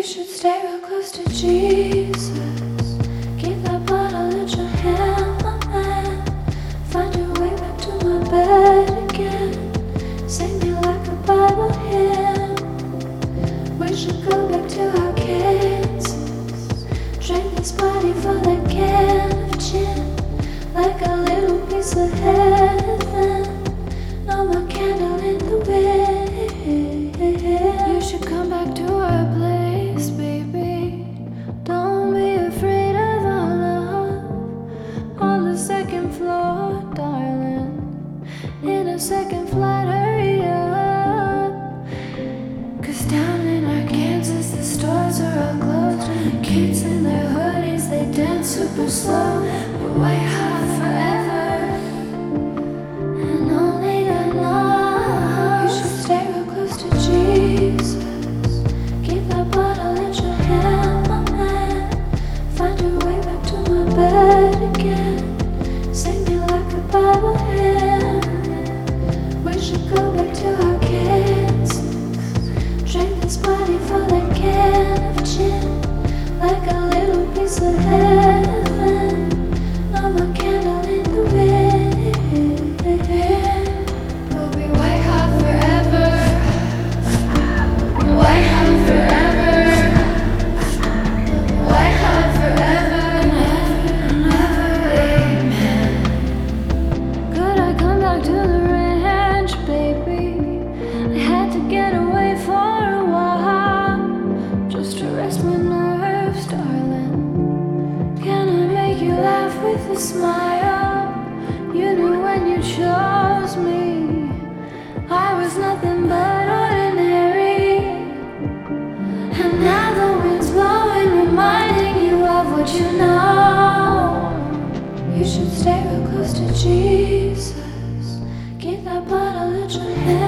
should stay real close to Jesus. Keep that bottle in your hand, my man. Find your way back to my bed again. Sing me like a Bible hymn. We should go back to our Kansas. Drink this body for that can of gin, like a little piece of heaven. No more candle in the wind. You should come back to our place, baby. Don't be afraid of our love. On the second floor, darling. In a second flight, hurry up. 'Cause down in Arkansas, the stores are all closed. Kids in their hoodies, they dance super slow. But white hot forever, and only God knows. You should stay real close to Jesus. Keep that bottle in your hand, my man. Find your way back to my bed again. Sing me like a Bible hymn. We should go back to our Kansas. Drink this body for that can of gin, like a little piece of heaven. No more candle in the wind. We'll be white hot forever. White hot forever. White hot forever and ever and ever. Amen. Could I come back to the ranch, baby? I had to get away for a while, just to rest my nerves, darling. Can I make you laugh with a smile? You knew when you chose me I was nothing but ordinary. And now the wind's blowing, reminding you of what you know. You should stay real close to Jesus. Keep that bottle in your hand.